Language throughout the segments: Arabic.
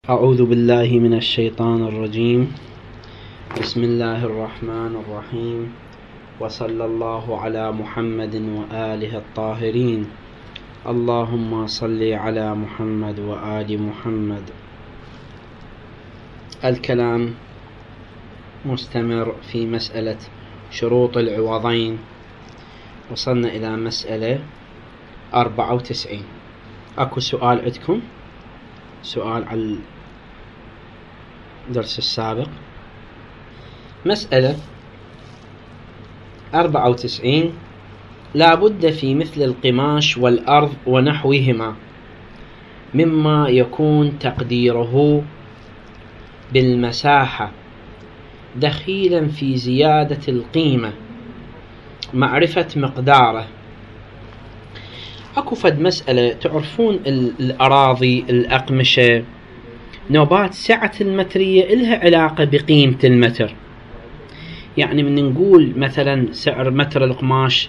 أعوذ بالله من الشيطان الرجيم. بسم الله الرحمن الرحيم، وصلى الله على محمد وآله الطاهرين. اللهم صل على محمد وآل محمد. الكلام مستمر في مسألة شروط العوضين. وصلنا إلى مسألة 94. أكو سؤال عندكم؟ سؤال على الدرس السابق. مسألة 94: لا بد في مثل القماش والأرض ونحوهما مما يكون تقديره بالمساحة دخيلا في زيادة القيمة معرفة مقداره. اكو فد مسألة تعرفون الأراضي الأقمشة نوبات سعة المترية إلها علاقة بقيمة المتر. يعني من نقول مثلا سعر متر القماش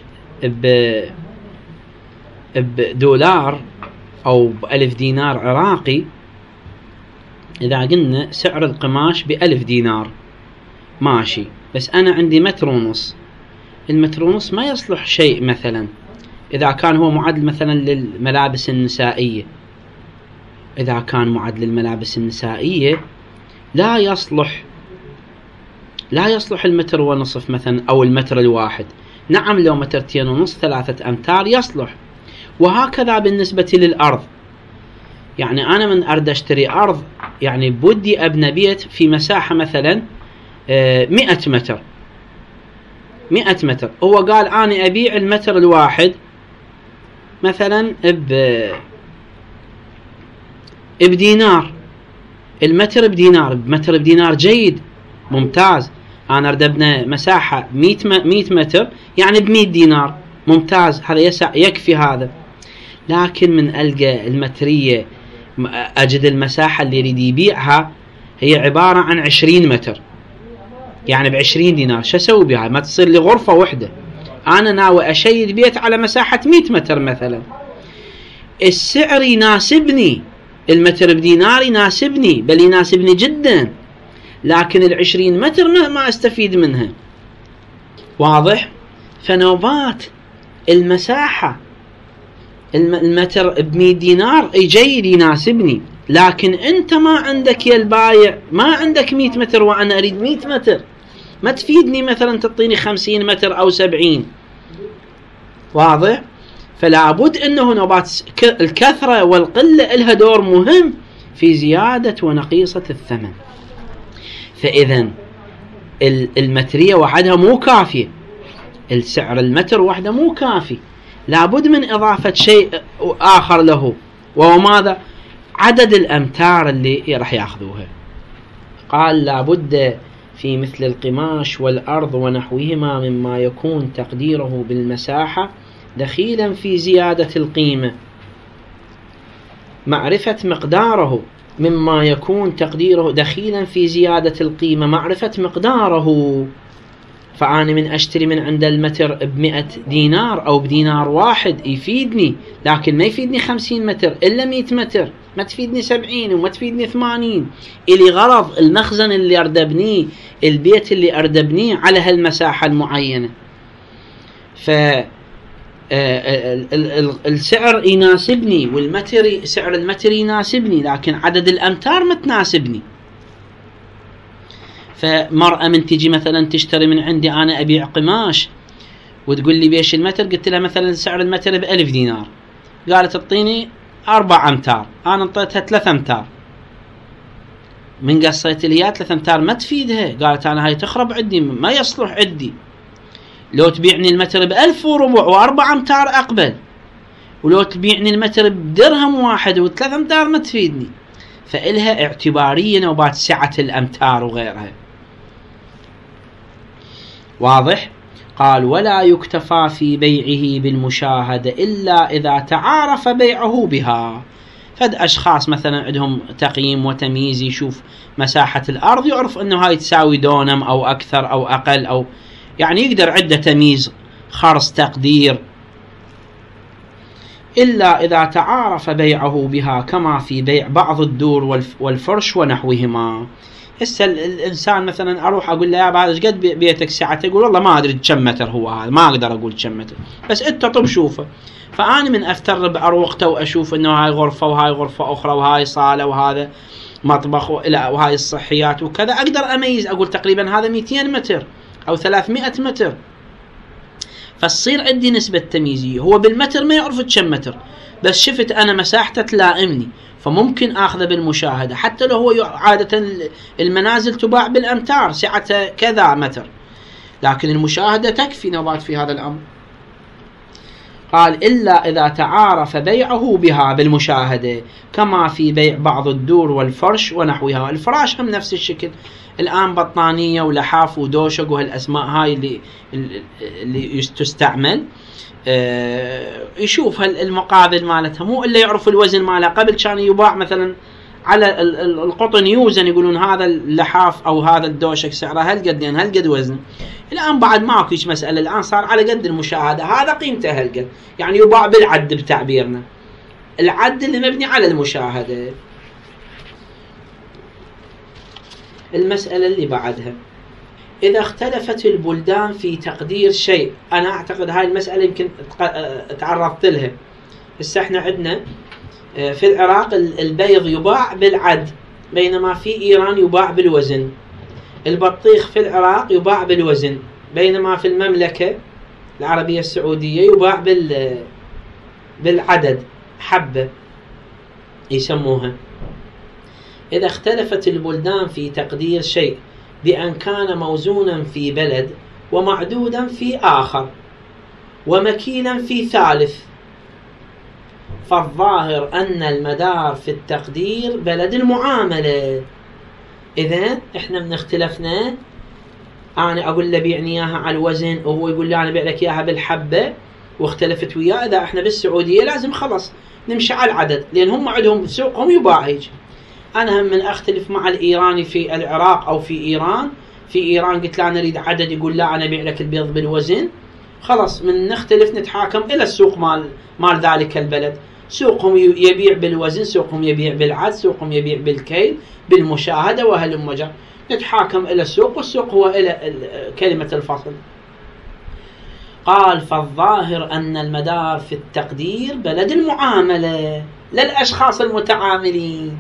بدولار أو ب1000 دينار عراقي، إذا قلنا سعر القماش ب1000 دينار ماشي، بس أنا عندي متر ونص. المتر ونص ما يصلح شيء مثلا إذا كان هو معدل مثلا للملابس النسائية. إذا كان معدل للملابس النسائية لا يصلح المتر ونصف مثلا أو المتر الواحد. نعم لو مترتين ونص 3 أمتار يصلح. وهكذا بالنسبة للأرض. يعني أنا من أرد أشتري أرض، يعني بدي أبنى بيت في مساحة مثلا 100 متر. 100 متر، هو قال أنا أبيع المتر الواحد مثلا بدينار، المتر بدينار، متر بدينار جيد ممتاز. أنا أريد أبنى مساحة 100 متر، يعني ب100 دينار ممتاز، هذا يكفي هذا. لكن من ألقى المترية أجد المساحة اللي يريد يبيعها هي عبارة عن 20 متر، يعني ب20 دينار. شو أسوي بها؟ ما تصير لي غرفة وحدة. أنا ناوي أشيد بيت على مساحة 100 متر مثلا. السعر يناسبني، المتر بدينار يناسبني، بل يناسبني جدا، لكن 20 متر ما أستفيد منها. واضح؟ فنوبات المساحة المتر ب100 دينار جيد يناسبني، لكن أنت ما عندك يا البايع، ما عندك 100 متر وأنا أريد 100 متر، ما تفيدني مثلا تعطيني 50 متر أو 70. واضح؟ فلا بد أنه نوبات الكثرة والقلة لها دور مهم في زيادة ونقيصة الثمن. فإذا المترية وحدها مو كافية، السعر المتر وحده مو كافي، لابد من إضافة شيء آخر له، وهو ماذا؟ عدد الأمتار اللي راح يأخذوها. قال لابد في مثل القماش والأرض ونحوهما مما يكون تقديره بالمساحة دخيلا في زيادة القيمة معرفة مقداره، مما يكون تقديره دخيلا في زيادة القيمة معرفة مقداره. فأنا من أشتري من عند المتر ب100 دينار أو بدينار واحد يفيدني، لكن ما يفيدني 50 متر إلا 100 متر، ما تفيدني 70 وما تفيدني 80. إلي غرض المخزن اللي أردبنيه، البيت اللي أردبنيه على هالمساحة المعينة. السعر يناسبني والمتر، سعر المتر يناسبني، لكن عدد الأمتار ما تناسبني. فمرأة من تجي مثلا تشتري من عندي، أنا أبيع قماش، وتقول لي بيش المتر، قلت لها مثلا سعر المتر ب1000 دينار، قالت اعطيني 4 أمتار، أنا انطيتها 3 أمتار. من قصيت لي 3 أمتار ما تفيدها، قالت أنا هاي تخرب عندي، ما يصلح عندي. لو تبيعني المتر ب1400 و4 أمتار أقبل، ولو تبيعني المتر بدرهم واحد و3 أمتار ما تفيدني. فإلها اعتبارية نوبات سعة الأمتار وغيرها. واضح؟ قال ولا يكتفى في بيعه بالمشاهدة إلا إذا تعارف بيعه بها. فد أشخاص مثلا عندهم تقييم وتمييز، يشوف مساحة الأرض يعرف أنه هاي تساوي دونم أو أكثر أو أقل، أو يعني يقدر عنده تمييز، خرص، تقدير. إلا إذا تعارف بيعه بها كما في بيع بعض الدور والفرش ونحوهما. هسه الإنسان مثلا أروح أقول له يا بعد إيش قد بيتك سعته، يقول والله ما أدري كم متر هو هذا، ما أقدر أقول كم متر، بس أنت طب شوفه. فأنا من أفتر بأروقته وأشوف إنه هاي غرفة وهاي غرفة أخرى وهاي صالة وهذا مطبخ وهاي الصحيات وكذا، أقدر أميز أقول تقريبا هذا 200 متر أو 300 متر، فتصير عندي نسبة تمييزية. هو بالمتر ما يعرف كم متر، بس شفت أنا مساحته تلائمني، فممكن أخذه بالمشاهدة. حتى لو هو عادة المنازل تباع بالأمتار سعة كذا متر، لكن المشاهدة تكفي نظرت في هذا الأمر. قال إلا إذا تعارف بيعه بها بالمشاهدة كما في بيع بعض الدور والفرش ونحوها. الفراش هم نفس الشكل، الآن بطانية ولحاف ودوشق وهالأسماء هاي اللي تستعمل، يشوف المقابل مالتها، مو إلا يعرف الوزن مالها. قبل كان يباع مثلا على القطن يوزن، يقولون هذا اللحاف أو هذا الدوشق سعره هالقد، يعني هالقد وزنه. الآن بعد ماكو هيك مسألة، الآن صار على قد المشاهدة، هذا قيمته هالقد، يعني يباع بالعد بتعبيرنا، العد اللي مبني على المشاهدة. المسألة اللي بعدها، إذا اختلفت البلدان في تقدير شيء. أنا أعتقد هاي المسألة يمكن تعرضت لها. هسه احنا عندنا في العراق البيض يباع بالعد، بينما في إيران يباع بالوزن. البطيخ في العراق يباع بالوزن، بينما في المملكة العربية السعودية يباع بالعدد، حبة يسموها. إذا اختلفت البلدان في تقدير شيء بأن كان موزونا في بلد ومعدودا في آخر ومكيلا في ثالث، فالظاهر أن المدار في التقدير بلد المعاملة. إذن إحنا من اختلفنا، أنا أقول له بيعني إياها على الوزن وهو يقول لي أنا بيع لك إياها بالحبة، واختلفت وياه. إذا إحنا بالسعودية لازم خلص نمشي على العدد، لأن هم عندهم سوقهم يباع هيك. أنا هم من أختلف مع الإيراني في العراق أو في إيران. في إيران قلت له أنا أريد عدد، يقول لا أنا بيع لك البيض بالوزن. خلص من نختلف نتحاكم إلى السوق مال ذلك البلد. سوقهم يبيع بالوزن، سوقهم يبيع بالعد، سوقهم يبيع بالكيل بالمشاهدة وهلم جرى. نتحاكم إلى السوق، والسوق هو إلى كلمة الفصل. قال فالظاهر أن المدار في التقدير بلد المعاملة لا الأشخاص المتعاملين.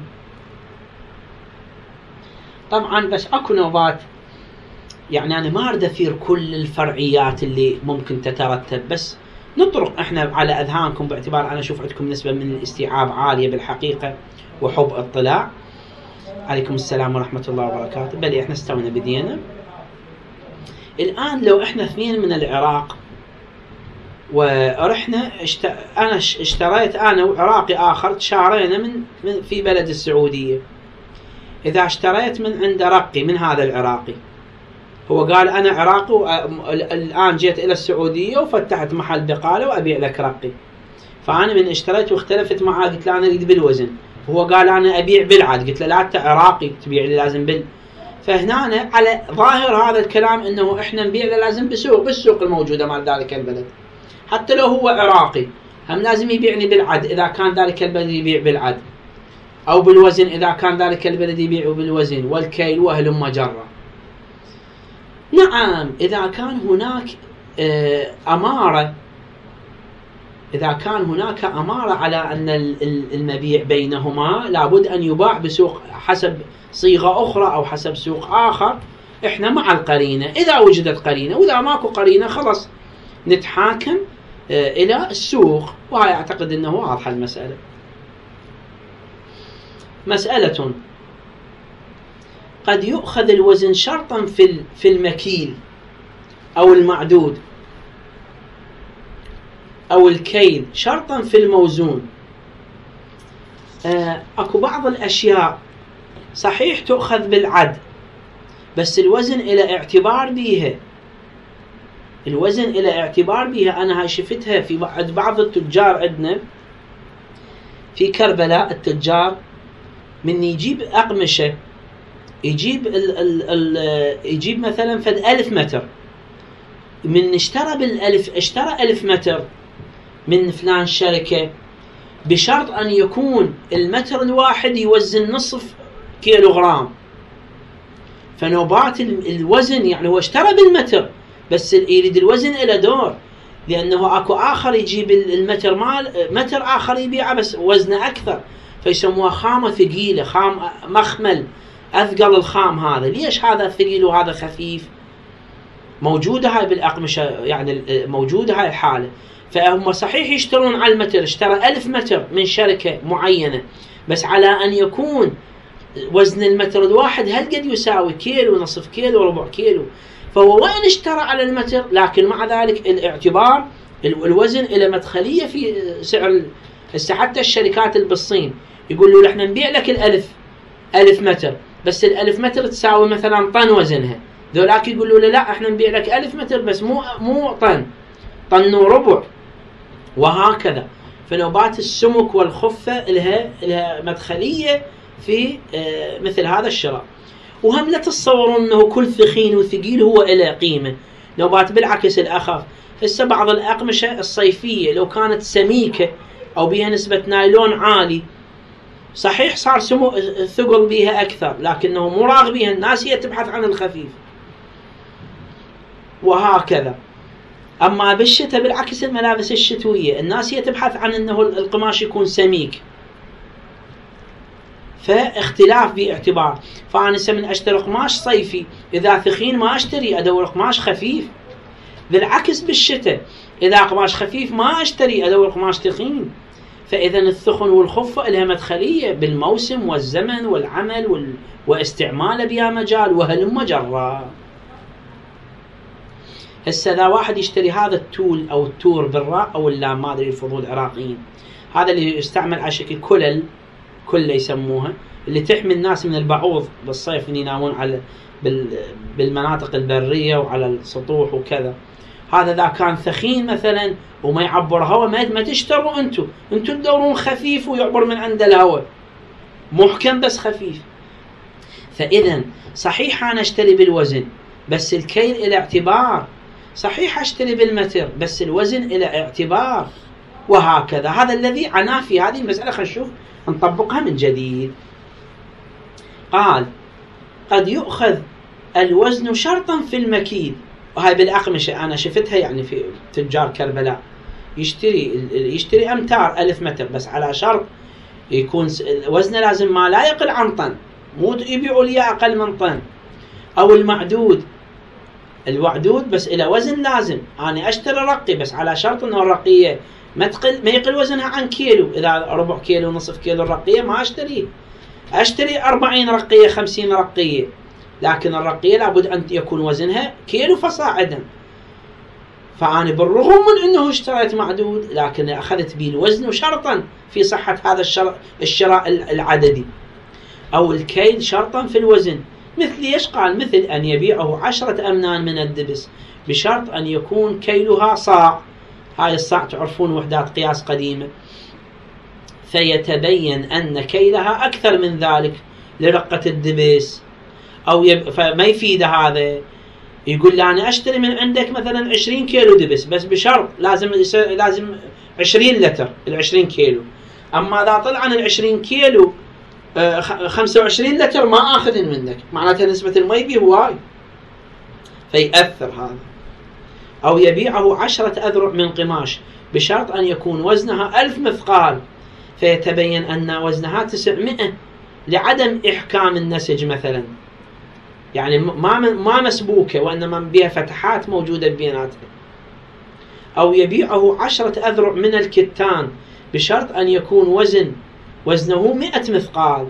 طبعا بس أكو نوبات، يعني أنا ما أريد أثير كل الفرعيات اللي ممكن تترتب، بس نطرق إحنا على أذهانكم، باعتبار أنا أشوف عندكم نسبة من الاستيعاب عالية بالحقيقة وحب اطلاع. عليكم السلام ورحمة الله وبركاته. بل إحنا استوينا بدينا. الآن لو إحنا اثنين من العراق ورحنا أنا اشتريت أنا وعراقي آخر، تشارينا من في بلد السعودية. إذا اشتريت من عند رقي من هذا العراقي، هو قال أنا عراقي الآن جيت إلى السعودية وفتحت محل بقالة وأبيع لك رقي، فأنا من اشتريت واختلفت معاه قلت له أنا أريد بالوزن، هو قال أنا أبيع بالعد، قلت له لا أنت عراقي تبيع لي لازم فهنا على ظاهر هذا الكلام إنه إحنا نبيع له لازم بالسوق الموجودة مال ذلك البلد. حتى لو هو عراقي هم لازم يبيعني بالعد إذا كان ذلك البلد يبيع بالعد، أو بالوزن إذا كان ذلك البلد يبيع بالوزن والكيل وهلم جرة. نعم إذا كان هناك أمارة، إذا كان هناك أمارة على أن المبيع بينهما لابد أن يباع بسوق حسب صيغة أخرى أو حسب سوق آخر، إحنا مع القرينة إذا وجدت قرينة، وإذا ماكو قرينة خلص نتحاكم إلى السوق. وهي أعتقد أنه واضحة المسألة. مسألة قد يؤخذ الوزن شرطا في المكيل أو المعدود، أو الكيل شرطا في الموزون. أكو بعض الأشياء صحيح تؤخذ بالعد، بس الوزن إلى اعتبار بيها، الوزن إلى اعتبار بيها. أنا هاي شفتها في بعض التجار عندنا في كربلاء. التجار من يجيب أقمشة، يجيب مثلا فد 1000 متر، من اشترى بالألف، اشترى 1000 متر من فلان شركة بشرط أن يكون المتر الواحد يوزن نصف كيلوغرام. فنوبات الوزن يعني هو اشترى بالمتر بس يريد الوزن إلى دور، لأنه أكو آخر يجيب المتر متر آخر يبيعه بس وزنه أكثر، فيسموها خامة ثقيلة، خام مخمل أثقل الخام هذا. ليش هذا ثقيل وهذا خفيف؟ موجودة هاي بالأقمشة، يعني موجودة هاي الحالة. فهم صحيح يشترون على المتر، اشترى 1000 متر من شركة معينة، بس على أن يكون وزن المتر الواحد هل قد يساوي كيلو، نصف كيلو، ربع كيلو. فهو وين اشترى على المتر، لكن مع ذلك الاعتبار الوزن إلى مدخلية في سعر. هسه حتى الشركات اللي بالصين يقول له احنا نبيع لك 1000 متر، بس 1000 متر تساوي مثلا طن وزنها. ذولاك يقولوا له لا احنا نبيع لك 1000 متر بس مو طن وربع، وهكذا. فنوبات السمك والخفة لها مدخلية في مثل هذا الشراء. وهم لا تتصورون انه كل ثخين وثقيل هو له قيمة، نوبات بالعكس الأخف. هسه بعض الأقمشة الصيفية لو كانت سميكة أو بها نسبة نايلون عالي، صحيح صار ثقل بها أكثر، لكنه مو راغبيها الناس، هي تبحث عن الخفيف، وهكذا. أما بالشتاء بالعكس، الملابس الشتوية الناس هي تبحث عن أنه القماش يكون سميك، فاختلاف باعتبار. فأنا من أشتري قماش صيفي إذا ثخين ما أشتري، أدور قماش خفيف. بالعكس بالشتاء إذا قماش خفيف ما أشتري، أدور قماش ثخين. فإذا الثخن والخفة لها مدخلية بالموسم والزمن والعمل واستعماله بها مجال وهلم جرا. هسه إذا واحد يشتري هذا التول أو التور بالراء أو اللام، ما أدري الفضول العراقيين، هذا اللي يستعمل على شكل كلة يسموها، اللي تحمي الناس من البعوض بالصيف اللي ينامون على بالمناطق البرية وعلى السطوح وكذا. هذا إذا كان ثخين مثلا وما يعبر هواء، ما تشتروا انتم تدورون خفيف ويعبر من عند الهواء، محكم بس خفيف. فإذا صحيح أنا أشتري بالوزن بس الكيل إلى اعتبار، صحيح أشتري بالمتر بس الوزن إلى اعتبار، وهكذا. هذا الذي عنا في هذه المسألة. خلينا نشوف نطبقها من جديد. قال قد يؤخذ الوزن شرطا في المكيل، وهاي بالأقمشة أنا شفتها يعني في تجار كربلاء، يشتري أمتار 1000 متر بس على شرط يكون وزنه لازم ما لا يقل عن طن، مو يبيعوا لي أقل من طن. أو الوعدود بس إلى وزن لازم. أنا أشتري رقي بس على شرط أنه الرقية ما يقل وزنها عن كيلو. إذا ربع كيلو نصف كيلو الرقية ما أشتري 40 رقية 50 رقية، لكن الرقية لابد أن يكون وزنها كيلو فصاعدا. فأنا بالرغم من أنه اشتريت معدود لكن أخذت به الوزن شرطا في صحة هذا الشراء العددي. أو الكيل شرطا في الوزن، مثل ايش قال؟ مثل أن يبيعه 10 أمنان من الدبس بشرط أن يكون كيلها صاع. هاي الصاع تعرفون وحدات قياس قديمة، فيتبين أن كيلها أكثر من ذلك لرقة الدبس. أو فما يفيد هذا. يقول لي أنا أشتري من عندك مثلا 20 كيلو دبس بس بشرط لازم 20 لتر 20 كيلو، أما إذا طلع عن 20 كيلو 25 لتر ما آخذن منك، معناتها نسبة المي بيه هواي، فيأثر هذا. أو يبيعه 10 أذرع من قماش بشرط أن يكون وزنها 1000 مثقال، فيتبين أن وزنها 900 لعدم إحكام النسج مثلا، يعني ما مسبوكة وإنما بها فتحات موجودة بيناتها. أو يبيعه 10 أذرع من الكتان بشرط أن يكون وزنه 100 مثقال،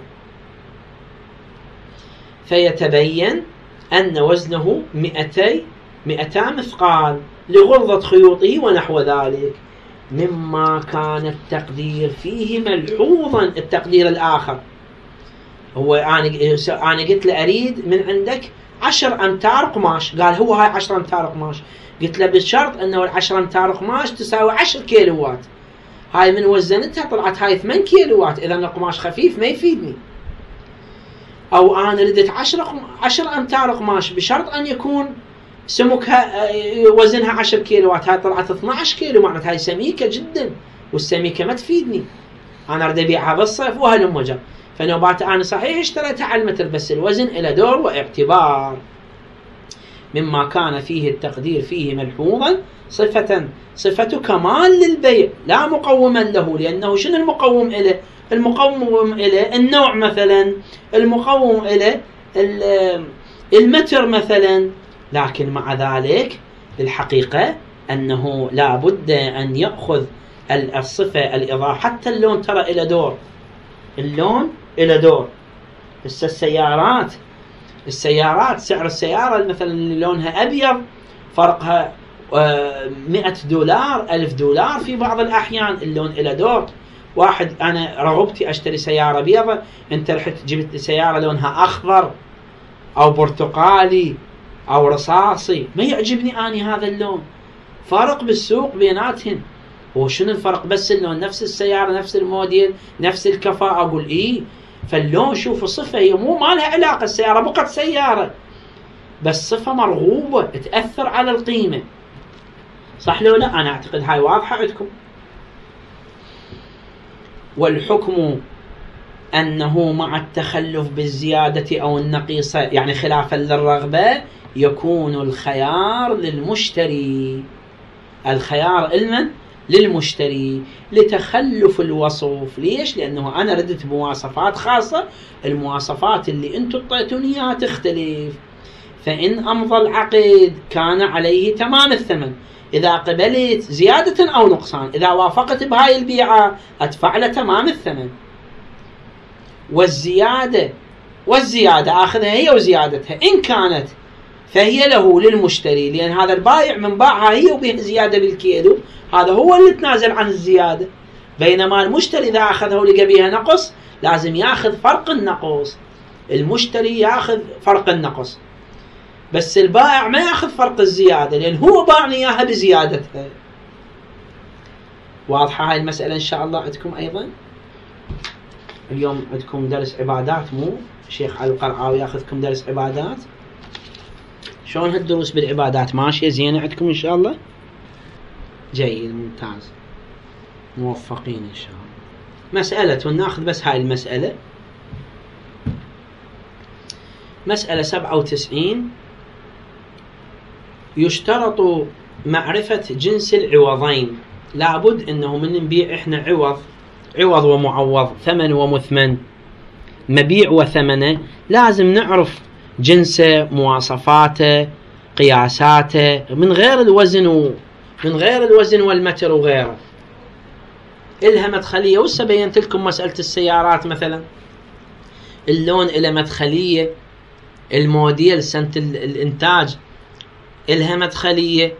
فيتبين أن وزنه 200 مثقال لغلظة خيوطه ونحو ذلك، مما كان التقدير فيه ملحوظا. التقدير الآخر هو أنا قلت له أريد من عندك 10 أمتار قماش، قال هو هاي 10 أمتار قماش. قلت له بالشرط أنه 10 أمتار قماش تساوي 10 كيلوات، هاي من وزنتها طلعت هاي 8 كيلوات، إذا القماش خفيف ما يفيدني. أو أنا ردت 10 أمتار قماش بشرط أن يكون سمكها وزنها 10 كيلوات، هاي طلعت 12 كيلو، معناتها هاي سميكة جدا، والسميكة ما تفيدني. أنا أريد أبيعها بالصيف وهلم وجر، فنوبات أنا صحيح اشتريتها على المتر بس الوزن إلى دور واعتبار. مما كان فيه التقدير فيه ملحوظا صفة كمال للبيع لا مقوما له، لأنه شنو المقوم إليه؟ المقوم إليه النوع مثلا، المقوم إليه المتر مثلا، لكن مع ذلك الحقيقة أنه لا بد أن يأخذ الصفة الإضافة. حتى اللون ترى إلى دور، اللون إلى دور. بس السيارات سعر السيارة مثلا اللي لونها أبيض فرقها $100 $1000 في بعض الأحيان، اللون إلى دور. واحد أنا رغبتي أشتري سيارة بيضة، أنت رحت جبت سيارة لونها أخضر أو برتقالي أو رصاصي، ما يعجبني أني هذا اللون. فرق بالسوق بيناتهم. وشنو الفرق؟ بس اللون، نفس السيارة نفس الموديل نفس الكفاءة. أقول إيه، فاللون شوفوا صفة هي مو ما لها علاقة، السيارة بقت سيارة بس صفة مرغوبة تأثر على القيمة. صح لو لا؟ أنا أعتقد هاي واضحة عندكم. والحكم أنه مع التخلف بالزيادة أو النقيصة، يعني خلافا للرغبة، يكون الخيار للمشتري. الخيار علما للمشتري لتخلف الوصف. ليش؟ لأنه أنا ردت بمواصفات خاصة، المواصفات اللي أنتم اعطيتوني اياها تختلف. فإن أمضى العقد كان عليه تمام الثمن، إذا قبلت زيادة أو نقصان، إذا وافقت بهاي البيعة أدفع له تمام الثمن. والزيادة آخذها هي وزيادتها إن كانت فهي له للمشتري، لأن هذا البائع من باعها هي وبيع زيادة بالكيلو، هذا هو اللي تنازل عن الزيادة. بينما المشتري إذا أخذه ولقى بيها نقص لازم يأخذ فرق النقص، المشتري يأخذ فرق النقص، بس البائع ما يأخذ فرق الزيادة لأن هو باعني إياها بزيادتها. واضحة هاي المسألة إن شاء الله عندكم أيضا؟ اليوم عندكم درس عبادات، مو شيخ علي القرعاوي ياخذكم درس عبادات. شلون هالدروس بالعبادات ماشية زينة عندكم إن شاء الله؟ جيد، ممتاز، موفقين إن شاء الله. مسألة وناخذ بس هاي المسألة، مسألة 97. يشترط معرفة جنس العوضين. لابد إنه من نبيع إحنا عوض ومعوض، ثمن ومثمن، مبيع وثمنه، لازم نعرف جنسه، مواصفاته، قياساته، من غير الوزن والمتر وغيره. إلها مدخلية. وسه بينت لكم مسألة السيارات مثلا، اللون إلى مدخلية، الموديل سنة الإنتاج إلها مدخلية،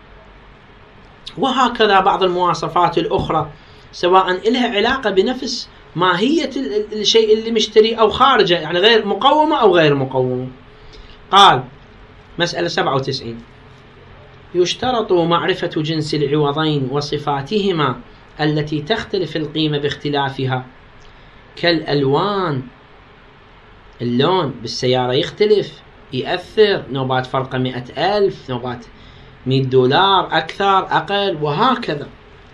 وهكذا بعض المواصفات الأخرى سواء إلها علاقة بنفس ماهية الشيء اللي مشتري أو خارجه، يعني غير مقومة أو غير مقومة. قال مسألة 97: يشترط معرفة جنس العوضين وصفاتهما التي تختلف القيمة باختلافها، كالألوان. اللون بالسيارة يختلف، يأثر، نوبات فرقه 100,000، نوبات $100 أكثر أقل، وهكذا.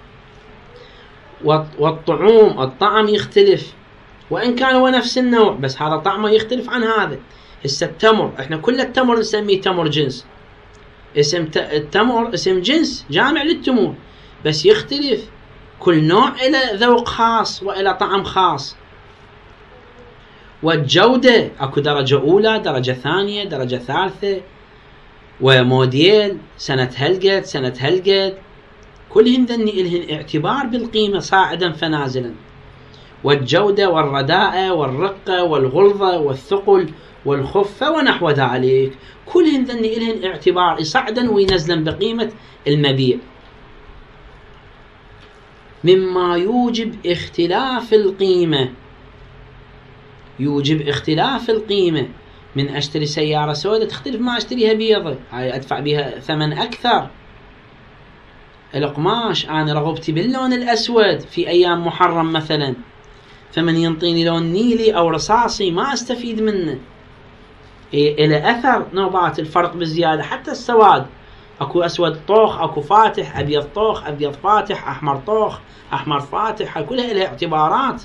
الطعم يختلف، وإن كان هو نفس النوع بس هذا طعمه يختلف عن هذا. هسه التمر، احنا كل التمر نسميه تمر جنس، اسم التمر اسم جنس جامع للتمور، بس يختلف، كل نوع إلى ذوق خاص وإلى طعم خاص. والجودة اكو درجة أولى، درجة ثانية، درجة ثالثة، وموديل سنة هلقت سنة هلقت، كلهن ذني إلهن اعتبار بالقيمة صاعدا فنازلا. والجودة والرداءة والرقة والغلظة والثقل والخفة ونحو ذلك، كلهن ذني إلهن اعتبار صعدا وينزلا بقيمة المبيع. مما يوجب اختلاف القيمة، يوجب اختلاف القيمة. من أشتري سيارة سوداء تختلف ما أشتريها بيضة، هاي أدفع بها ثمن أكثر. القماش أنا رغبتي باللون الأسود في أيام محرم مثلا، فمن ينطيني لون نيلي أو رصاصي ما أستفيد منه. إلى أثر نوبات الفرق بالزيادة، حتى السواد اكو اسود طوخ، اكو فاتح، ابيض طوخ، ابيض فاتح، احمر طوخ، احمر فاتح، هاي كلها لها اعتبارات.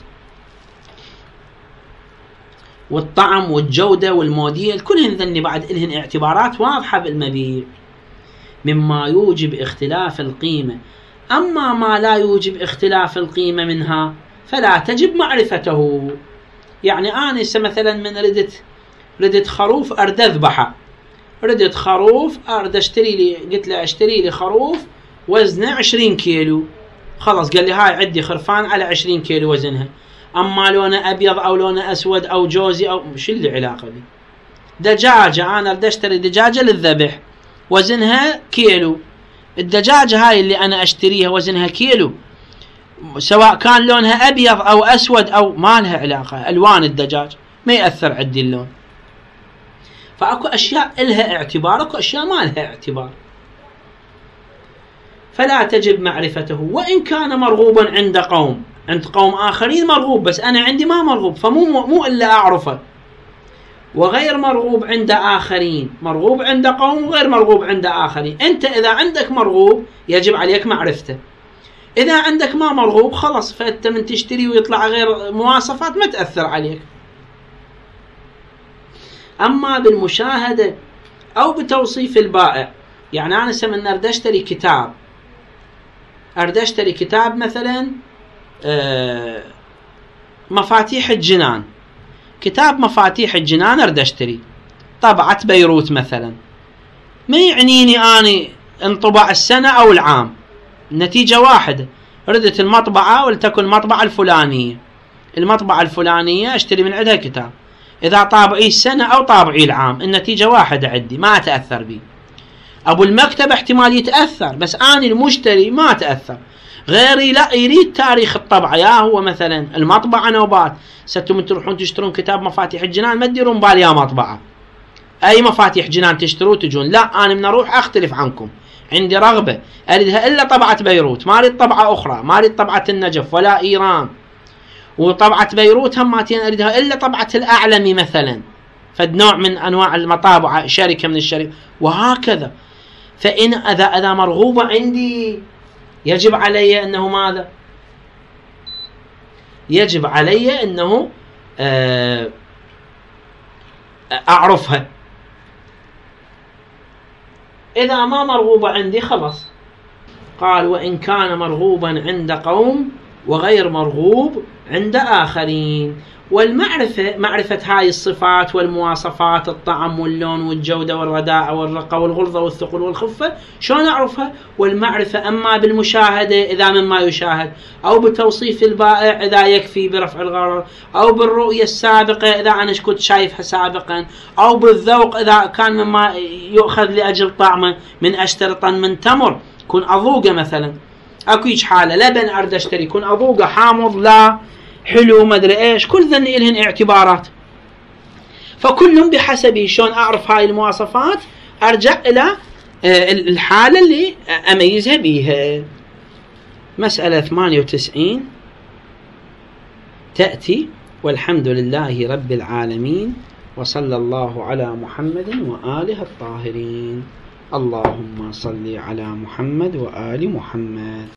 والطعم والجودة والموديل كلهن ذني بعد لهن اعتبارات واضحة بالمبيع، مما يوجب اختلاف القيمة. أما ما لا يوجب اختلاف القيمة منها فلا تجب معرفته. يعني أنا مثلا من ردت خروف أرد أذبحه، ردت خروف أرد أشتري لي، قلت له أشتري لي خروف وزنه 20 كيلو، خلاص قال لي هاي عندي خرفان على 20 كيلو وزنها. أما لونه أبيض أو لونه أسود أو جوزي أو شو اللي علاقة بي؟ دجاجة أنا أرد أشتري دجاجة للذبح وزنها كيلو، الدجاجة هاي اللي أنا أشتريها وزنها كيلو، سواء كان لونها أبيض أو أسود أو ما لها علاقة، ألوان الدجاج ما يأثر عندي اللون. فأكو أشياء إلها اعتبار، أكو أشياء ما لها اعتبار، فلا تجب معرفته. وإن كان مرغوبا عند قوم، عند قوم آخرين مرغوب بس أنا عندي ما مرغوب، فمو إلا أعرفه. وغير مرغوب عند آخرين، مرغوب عند قوم وغير مرغوب عند آخرين. أنت إذا عندك مرغوب يجب عليك معرفته، إذا عندك ما مرغوب خلاص، فأنت من تشتري ويطلع غير مواصفات ما تأثر عليك. أما بالمشاهدة أو بتوصيف البائع، يعني أنا سمنا أريد أشتري كتاب، أريد أشتري كتاب مثلا مفاتيح الجنان، كتاب مفاتيح الجنان أريد أشتري طبعة بيروت مثلا، ما يعنيني أني انطبع السنة أو العام، النتيجة واحدة، ردت المطبعة ولتكن المطبعة الفلانية، المطبعة الفلانية أشتري من عندها كتاب، إذا طابعي السنة أو طابعي العام النتيجة واحدة عندي، ما أتأثر به. أبو المكتب احتمال يتأثر بس أنا المشتري ما أتأثر. غيري لا يريد تاريخ الطبعة، يا هو مثلا المطبعة نوبات، ستم تروحون تشترون كتاب مفاتيح الجنان ما تديرون بالي يا مطبعة أي مفاتيح جنان تشترون تجون، لا أنا من أروح أختلف عنكم، عندي رغبة أريدها إلا طبعة بيروت، ما أريد طبعة أخرى، ما أريد طبعة النجف ولا إيران، وطبعة بيروت هماتين أريدها إلا طبعة الأعلمي مثلا، فد نوع من أنواع المطابعة، شركة من الشركة، وهكذا. فإن إذا مرغوبة عندي يجب علي أنه ماذا؟ يجب علي أنه أعرفها. إذا ما مرغوبة عندي خلاص. قال وإن كان مرغوبا عند قوم وغير مرغوب عند آخرين. والمعرفة، معرفة هاي الصفات والمواصفات، الطعم واللون والجودة والرداء والرقة والغلظة والثقل والخفة، شلون أعرفها؟ والمعرفة أما بالمشاهدة إذا مما يشاهد، أو بتوصيف البائع إذا يكفي برفع الغرر، أو بالرؤية السابقة إذا أنا كنت شايفها سابقا، أو بالذوق إذا كان مما يؤخذ لأجل طعمه، من أشترطا من تمر كن أذوقه مثلا، أكو يج حالة لبن أرد أشتري كن أذوقه حامض لا حلو ما ادري ايش، كل ذن لهن اعتبارات، فكلهم بحسبه. شلون اعرف هاي المواصفات؟ ارجع الى الحالة اللي اميزها بيها. مسألة 98 تأتي. والحمد لله رب العالمين، وصلى الله على محمد وآله الطاهرين. اللهم صل على محمد وآل محمد.